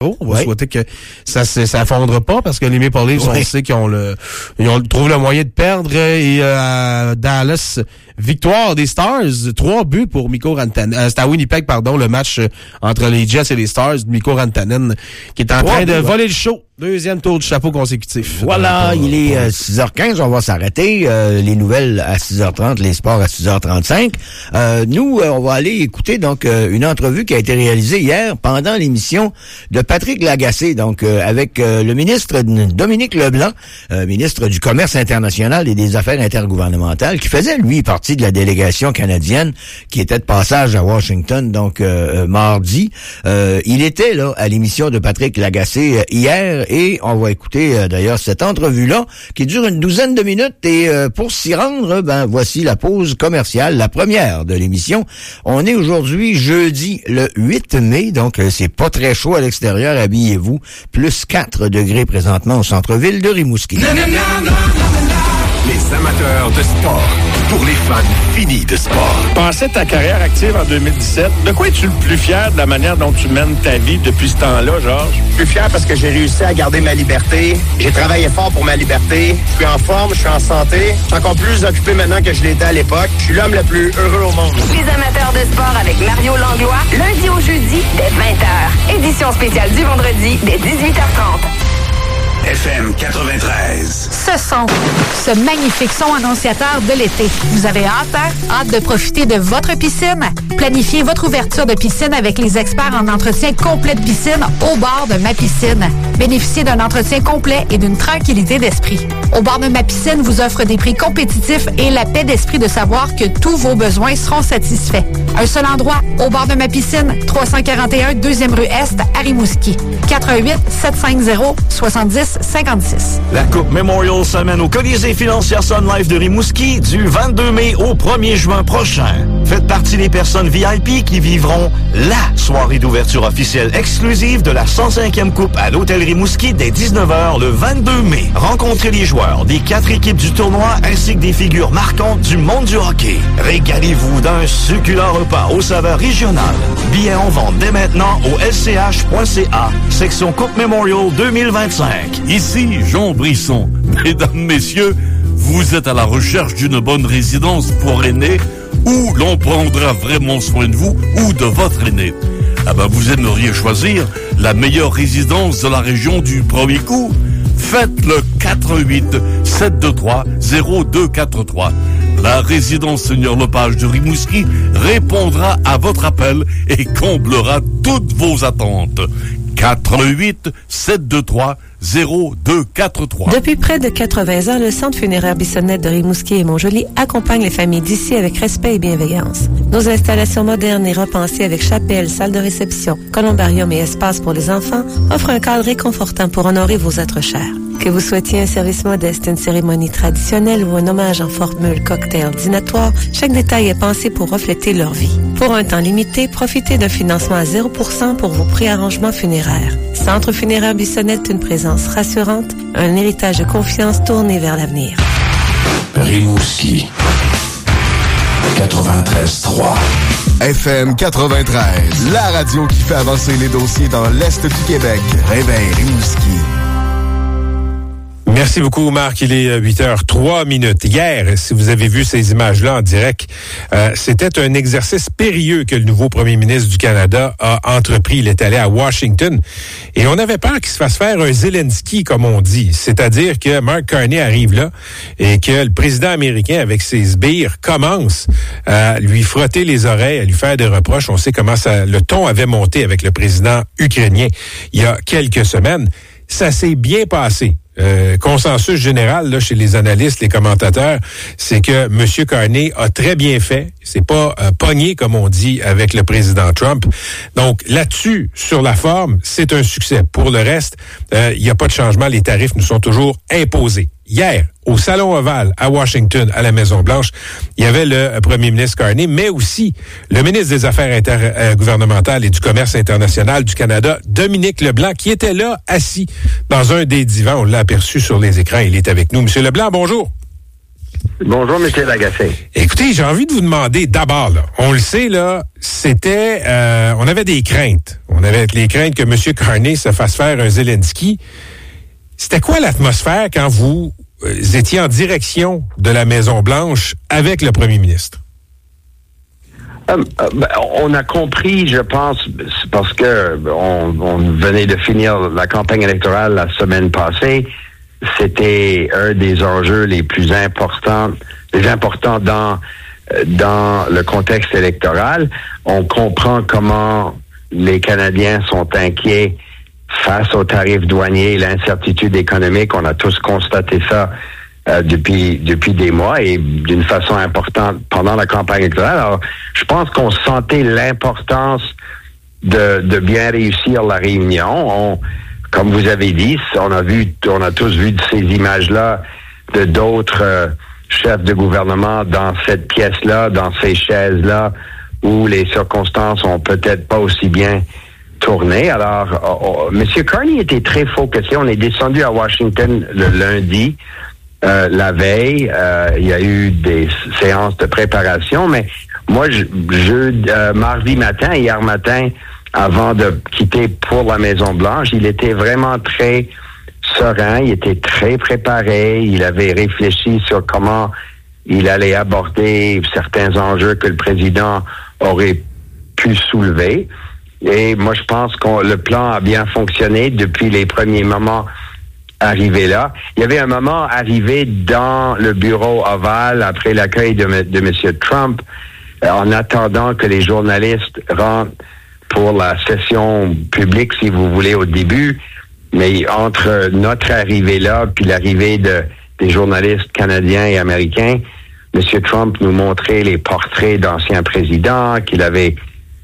On va souhaiter que ça affondre pas parce que les Maple Leafs, on sait qu'ils trouvent le moyen de perdre et Dallas, victoire des Stars, 3 buts pour Mikko Rantanen. C'était à Winnipeg, le match entre les Jets et les Stars. Mikko Rantanen qui est en train de voler le show. 2e tour du chapeau consécutif. Voilà, il est 6h15, on va s'arrêter. Les nouvelles à 6h30, les sports à 6h35. Nous, on va aller écouter donc une entrevue qui a été réalisée hier pendant l'émission de Patrick Lagacé, donc avec le ministre Dominique Leblanc, ministre du Commerce international et des Affaires intergouvernementales, qui faisait, lui, partie de la délégation canadienne qui était de passage à Washington, donc mardi. Il était là à l'émission de Patrick Lagacé hier. Et on va écouter d'ailleurs cette entrevue-là qui dure une douzaine de minutes. Et pour s'y rendre, voici la pause commerciale, la première de l'émission. On est aujourd'hui jeudi le 8 mai, donc c'est pas très chaud à l'extérieur, habillez-vous. Plus 4 degrés présentement au centre-ville de Rimouski. Les amateurs de sport, pour les fans finis de sport. Pensais ta carrière active en 2017. De quoi es-tu le plus fier de la manière dont tu mènes ta vie depuis ce temps-là, Georges? Je suis fier parce que j'ai réussi à garder ma liberté. J'ai travaillé fort pour ma liberté. Je suis en forme, je suis en santé. Je suis encore plus occupé maintenant que je l'étais à l'époque. Je suis l'homme le plus heureux au monde. Les amateurs de sport avec Mario Langlois, lundi au jeudi, dès 20h. Édition spéciale du vendredi, dès 18h30. FM 93. Ce magnifique son annonciateur de l'été. Vous avez hâte de profiter de votre piscine? Planifiez votre ouverture de piscine avec les experts en entretien complet de piscine au bord de Ma Piscine. Bénéficiez d'un entretien complet et d'une tranquillité d'esprit. Au bord de Ma Piscine vous offre des prix compétitifs et la paix d'esprit de savoir que tous vos besoins seront satisfaits. Un seul endroit, au bord de Ma Piscine, 341 2e rue Est à Rimouski. 418-750-7056. La Coupe Memorial s'amène au Colisée financière Sun Life de Rimouski du 22 mai au 1er juin prochain. Faites partie des personnes VIP qui vivront la soirée d'ouverture officielle exclusive de la 105e Coupe à l'Hôtel Rimouski dès 19h le 22 mai. Rencontrez les joueurs des 4 équipes du tournoi ainsi que des figures marquantes du monde du hockey. Régalez-vous d'un succulent repas aux saveurs régionales. Billets en vente dès maintenant au lch.ca, section Coupe Memorial 2025. Ici Jean Brisson. Mesdames, messieurs, vous êtes à la recherche d'une bonne résidence pour aînés où l'on prendra vraiment soin de vous ou de votre aîné. Vous aimeriez choisir la meilleure résidence de la région du premier coup? Faites le 418-723-0243. La résidence Seigneur Lepage de Rimouski répondra à votre appel et comblera toutes vos attentes. 418-723-0243. Depuis près de 80 ans, le Centre funéraire Bissonnette de Rimouski et Montjoly accompagne les familles d'ici avec respect et bienveillance. Nos installations modernes et repensées avec chapelle, salle de réception, columbarium et espace pour les enfants offrent un cadre réconfortant pour honorer vos êtres chers. Que vous souhaitiez un service modeste, une cérémonie traditionnelle ou un hommage en formule cocktail dînatoire, chaque détail est pensé pour refléter leur vie. Pour un temps limité, profitez d'un financement à 0% pour vos préarrangements funéraires. Centre funéraire Bissonnette, une présence rassurante, un héritage de confiance tourné vers l'avenir. Rimouski 93.3. FM 93, la radio qui fait avancer les dossiers dans l'Est du Québec. Réveil Rimouski. Merci beaucoup, Marc. Il est 8h03. Hier, si vous avez vu ces images-là en direct, c'était un exercice périlleux que le nouveau premier ministre du Canada a entrepris. Il est allé à Washington et on avait peur qu'il se fasse faire un Zelensky, comme on dit. C'est-à-dire que Mark Carney arrive là et que le président américain, avec ses sbires, commence à lui frotter les oreilles, à lui faire des reproches. On sait comment le ton avait monté avec le président ukrainien il y a quelques semaines. Ça s'est bien passé. Consensus général là, chez les analystes, les commentateurs, c'est que M. Carney a très bien fait. C'est pas pogné, comme on dit, avec le président Trump. Donc, là-dessus, sur la forme, c'est un succès. Pour le reste, il n'y a pas de changement. Les tarifs nous sont toujours imposés. Hier, au Salon Ovale à Washington, à la Maison-Blanche, il y avait le premier ministre Carney, mais aussi le ministre des Affaires intergouvernementales et du Commerce international du Canada, Dominique Leblanc, qui était là, assis dans un des divans. On l'a aperçu sur les écrans. Il est avec nous. Monsieur Leblanc, bonjour. Bonjour, M. Lagacé. Écoutez, j'ai envie de vous demander d'abord, là, on le sait, là, c'était, on avait des craintes. On avait les craintes que M. Carney se fasse faire un Zelensky. C'était quoi l'atmosphère quand vous étiez on a Maison-Blanche avec le premier ministre? On a compris, je pense, parce que on venait de finir la campagne électorale la semaine passée. C'était un des enjeux les plus importants dans le contexte électoral. On comprend comment les Canadiens sont inquiets face aux tarifs douaniers, l'incertitude économique. On a tous constaté ça depuis des mois et d'une façon importante pendant la campagne électorale. Alors, je pense qu'on sentait l'importance de bien réussir la réunion. Comme vous avez dit, on a tous vu ces images-là de d'autres chefs de gouvernement dans cette pièce-là, dans ces chaises-là, où les circonstances ont peut-être pas aussi bien tourné. Alors, M. Carney était très focusé. On est descendu à Washington le lundi. La veille, il y a eu des séances de préparation, mais moi, mardi matin, hier matin, avant de quitter pour la Maison-Blanche, il était vraiment très serein, il était très préparé, il avait réfléchi sur comment il allait aborder certains enjeux que le président aurait pu soulever. Et moi, je pense que le plan a bien fonctionné depuis les premiers moments arrivés là. Il y avait un moment arrivé dans le bureau ovale après l'accueil de M. Trump, en attendant que les journalistes rentrent pour la session publique, si vous voulez, au début. Mais entre notre arrivée là puis l'arrivée des journalistes canadiens et américains, M. Trump nous montrait les portraits d'anciens présidents qu'il avait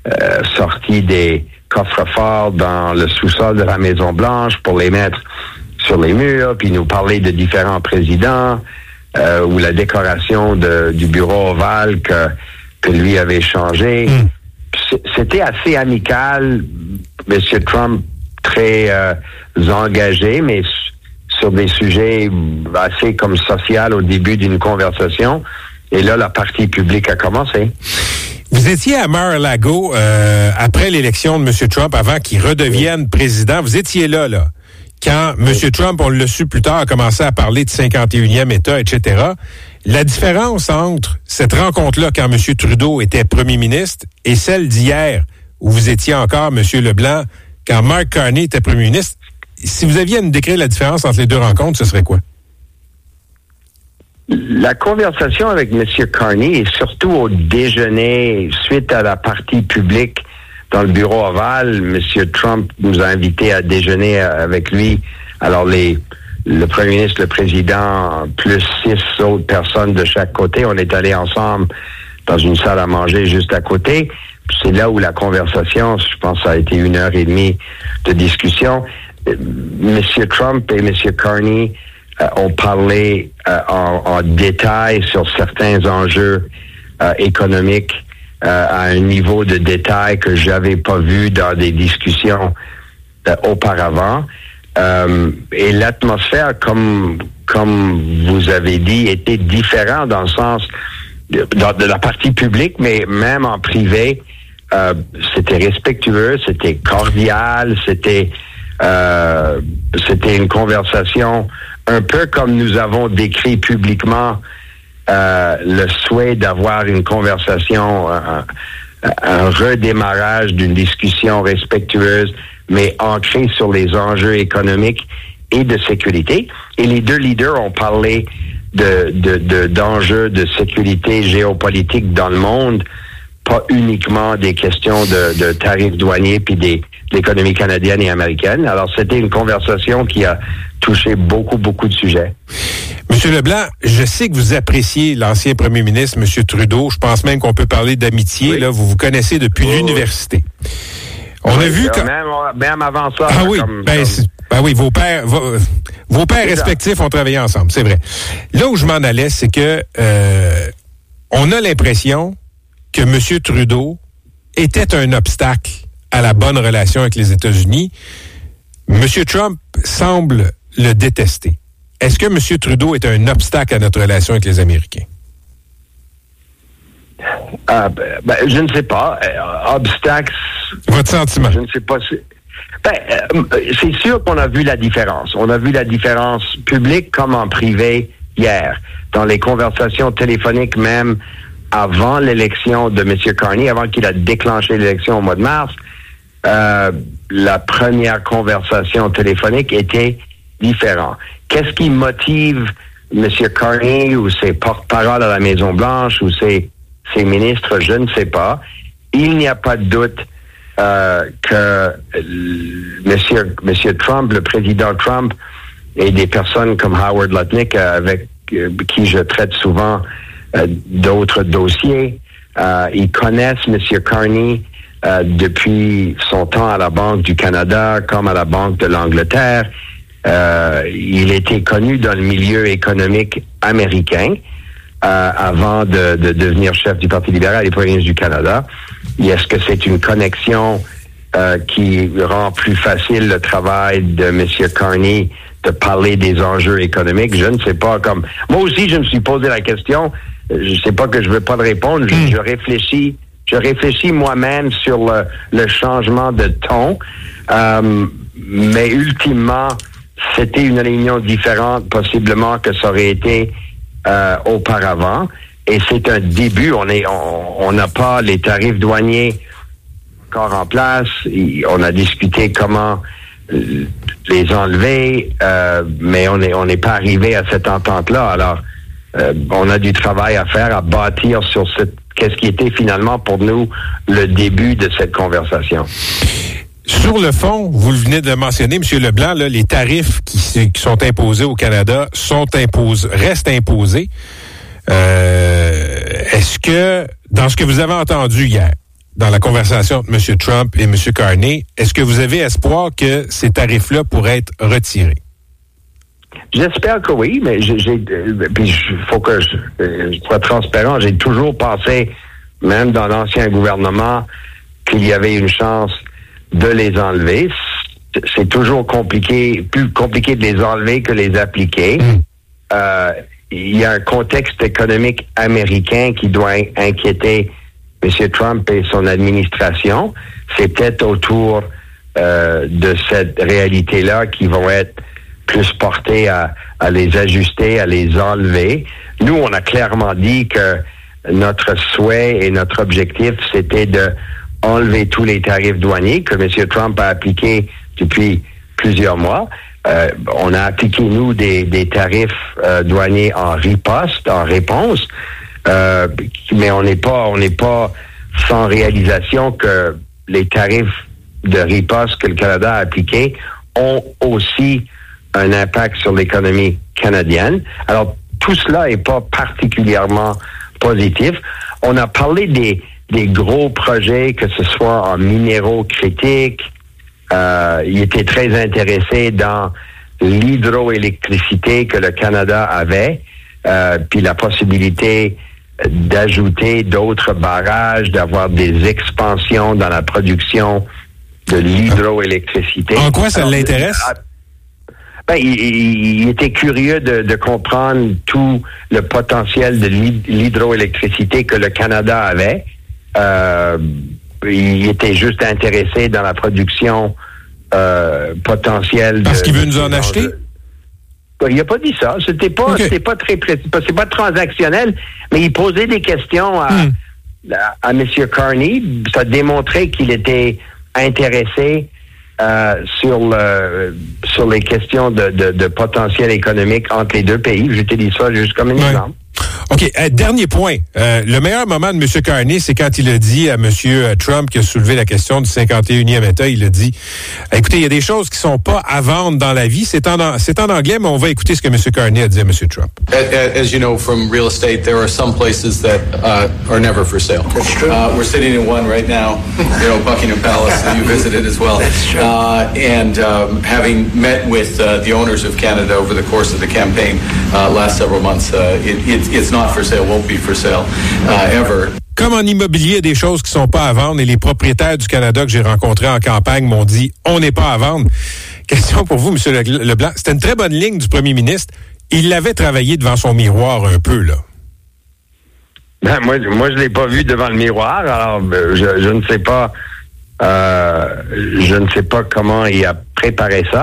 sortis des coffres-forts dans le sous-sol de la Maison-Blanche pour les mettre sur les murs, puis nous parlait de différents présidents ou la décoration du bureau ovale que lui avait changé. C'était assez amical, M. Trump très engagé, mais sur des sujets assez comme social au début d'une conversation. Et là, la partie publique a commencé. Vous étiez à Mar-a-Lago après l'élection de M. Trump, avant qu'il redevienne président. Vous étiez là. Quand M. Trump, on l'a su plus tard, a commencé à parler de 51e État, etc. La différence entre cette rencontre-là, quand M. Trudeau était premier ministre, et celle d'hier, où vous étiez encore, M. Leblanc, quand Mark Carney était premier ministre, si vous aviez à nous décrire la différence entre les deux rencontres, ce serait quoi? La conversation avec M. Carney, et surtout au déjeuner, suite à la partie publique dans le bureau ovale, M. Trump nous a invités à déjeuner avec lui. Alors, le premier ministre, le président, plus 6 autres personnes de chaque côté, on est allés ensemble dans une salle à manger juste à côté. C'est là où la conversation, je pense, ça a été 1h30 de discussion. M. Trump et M. Carney ont parlé en détail sur certains enjeux économiques à un niveau de détail que j'avais pas vu dans des discussions auparavant. Et l'atmosphère, comme vous avez dit, était différente dans le sens de la partie publique, mais même en privé, c'était respectueux, c'était cordial, c'était une conversation un peu comme nous avons décrit publiquement le souhait d'avoir une conversation, un redémarrage d'une discussion respectueuse, mais ancrée sur les enjeux économiques et de sécurité. Et les deux leaders ont parlé d'enjeux de sécurité géopolitique dans le monde, pas uniquement des questions de tarifs douaniers puis de l'économie canadienne et américaine. Alors, c'était une conversation qui a touché beaucoup de sujets. Monsieur Leblanc, je sais que vous appréciez l'ancien premier ministre, M. Trudeau. Je pense même qu'on peut parler d'amitié. Oui. Là, vous vous connaissez depuis l'université. On a vu que... Même avant ça. Ah oui, oui, vos pères respectifs ont travaillé ensemble, c'est vrai. Là où je m'en allais, c'est que on a l'impression que M. Trudeau était un obstacle à la bonne relation avec les États-Unis. M. Trump semble le détester. est-ce que M. Trudeau est un obstacle à notre relation avec les Américains? Je ne sais pas. Obstacle. Votre sentiment? Je ne sais pas si... c'est sûr qu'on a vu la différence. On a vu la différence publique comme en privé hier. Dans les conversations téléphoniques, même avant l'élection de M. Carney, avant qu'il a déclenché l'élection au mois de mars, la première conversation téléphonique était différente. Qu'est-ce qui motive M. Carney ou ses porte-parole à la Maison-Blanche ou ses ministres? Je ne sais pas. Il n'y a pas de doute que M. Trump, le président Trump, et des personnes comme Howard Lutnick, avec qui je traite souvent d'autres dossiers, ils connaissent M. Carney depuis son temps à la Banque du Canada comme à la Banque de l'Angleterre. Il était connu dans le milieu économique américain avant de devenir chef du Parti libéral et premier ministre du Canada. Est-ce que c'est une connexion qui rend plus facile le travail de M. Carney de parler des enjeux économiques? Je ne sais pas. Moi aussi, je me suis posé la question. Je ne sais pas que je ne veux pas de répondre. Je réfléchis moi-même sur le changement de ton. Mais ultimement, c'était une réunion différente, possiblement, que ça aurait été auparavant. Et c'est un début. On n'a pas les tarifs douaniers encore en place. On a discuté comment les enlever, mais on n'est pas arrivé à cette entente-là. Alors, on a du travail à faire, à bâtir sur qu'est-ce qui était finalement pour nous le début de cette conversation. Sur le fond, vous venez de le mentionner, M. Leblanc, là, les tarifs qui sont imposés au Canada restent imposés. Est-ce que, dans ce que vous avez entendu hier, dans la conversation entre M. Trump et M. Carney, est-ce que vous avez espoir que ces tarifs-là pourraient être retirés? J'espère que oui, mais il faut que je sois transparent. J'ai toujours pensé, même dans l'ancien gouvernement, qu'il y avait une chance de les enlever. C'est toujours plus compliqué de les enlever que les appliquer. Il y a un contexte économique américain qui doit inquiéter M. Trump et son administration. C'est peut-être autour de cette réalité-là qui vont être plus portés à les ajuster, à les enlever. Nous, on a clairement dit que notre souhait et notre objectif, c'était de enlever tous les tarifs douaniers que M. Trump a appliqués depuis plusieurs mois. On a appliqué, nous, des tarifs douaniers en riposte, en réponse, mais on n'est pas sans réalisation que les tarifs de riposte que le Canada a appliqués ont aussi un impact sur l'économie canadienne. Alors, tout cela n'est pas particulièrement positif. On a parlé des gros projets, que ce soit en minéraux critiques. Il était très intéressé dans l'hydroélectricité que le Canada avait, puis la possibilité d'ajouter d'autres barrages, d'avoir des expansions dans la production de l'hydroélectricité. En quoi ça l'intéresse? Il était curieux de comprendre tout le potentiel de l'hydroélectricité que le Canada avait. Il était juste intéressé dans la production potentielle. Parce qu'il veut nous en acheter? Il n'a pas dit ça. C'était pas très précis. C'est pas transactionnel, mais il posait des questions à M. Carney. Ça démontrait qu'il était intéressé sur les questions de potentiel économique entre les deux pays. J'utilise ça juste comme un exemple. OK. Dernier point. Le meilleur moment de M. Carney, c'est quand il a dit à M. Trump, qui a soulevé la question du 51e État, il a dit, écoutez, il y a des choses qui sont pas à vendre dans la vie. C'est en anglais, mais on va écouter ce que M. Carney a dit à M. Trump. As you know from real estate, there are some places that are never for sale. That's true. We're sitting in one right now, Buckingham Palace, that you visited as well. That's true. Having met with the owners of Canada over the course of the campaign last several months, it's not for sale, won't be for sale ever. Comme en immobilier, il y a des choses qui sont pas à vendre et les propriétaires du Canada que j'ai rencontrés en campagne m'ont dit on n'est pas à vendre. Question question pour vous, M. Leblanc. C'était une très bonne ligne du premier ministre. Il l'avait travaillé devant son miroir un peu, là. Ben, moi, je l'ai pas vu devant le miroir, alors je ne sais pas. Je ne sais pas comment il a préparé ça.